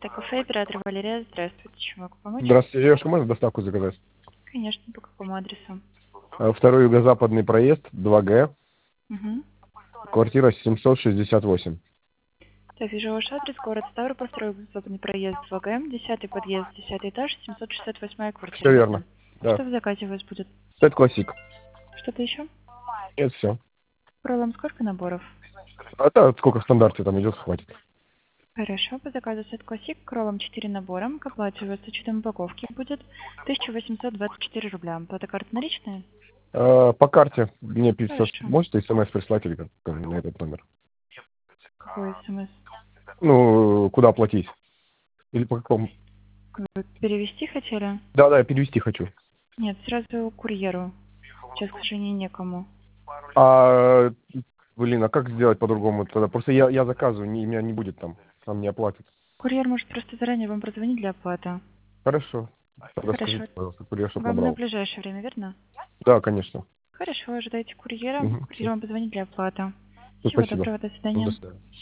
Так, кафе, оператор Валерия, здравствуйте. Чем могу помочь? Здравствуйте, девушка, можно доставку заказать? Конечно, по какому адресу? Второй юго-западный проезд, 2Г, Угу. квартира 768. Так, вижу ваш адрес, город Ставрополь, второй западный проезд 2ГМ, 10-й подъезд, 10-й этаж, 768-я квартира, Все верно. верно? Да. Что в заказе у вас будет? Сет классик. Что-то еще? Это все. Пролом сколько наборов? А то сколько в стандарте там идет, хватит. Хорошо, по заказу сет классик, кролом 4 набора, к оплате у вас с учетом упаковки будет 1824 рубля. Плата карта наличная? По карте мне 500. Хорошо. Можете смс прислать или как на этот номер? Какой смс? Ну, куда оплатить? Или по какому? Вы перевести хотели? Да, я перевести хочу. Нет, сразу курьеру. Сейчас, к сожалению, некому. А, блин, а как сделать по-другому тогда? Просто я заказываю, меня не будет там не оплатят. Курьер может просто заранее вам прозвонить для оплаты. Хорошо. Тогда Хорошо. скажите, пожалуйста, курьер, чтоб Вам на набрал. ближайшее время, верно? Да, конечно. Хорошо, ожидайте курьера. Курьер Все. вам позвонит для оплаты. Всего Спасибо. доброго, до До свидания. свидания.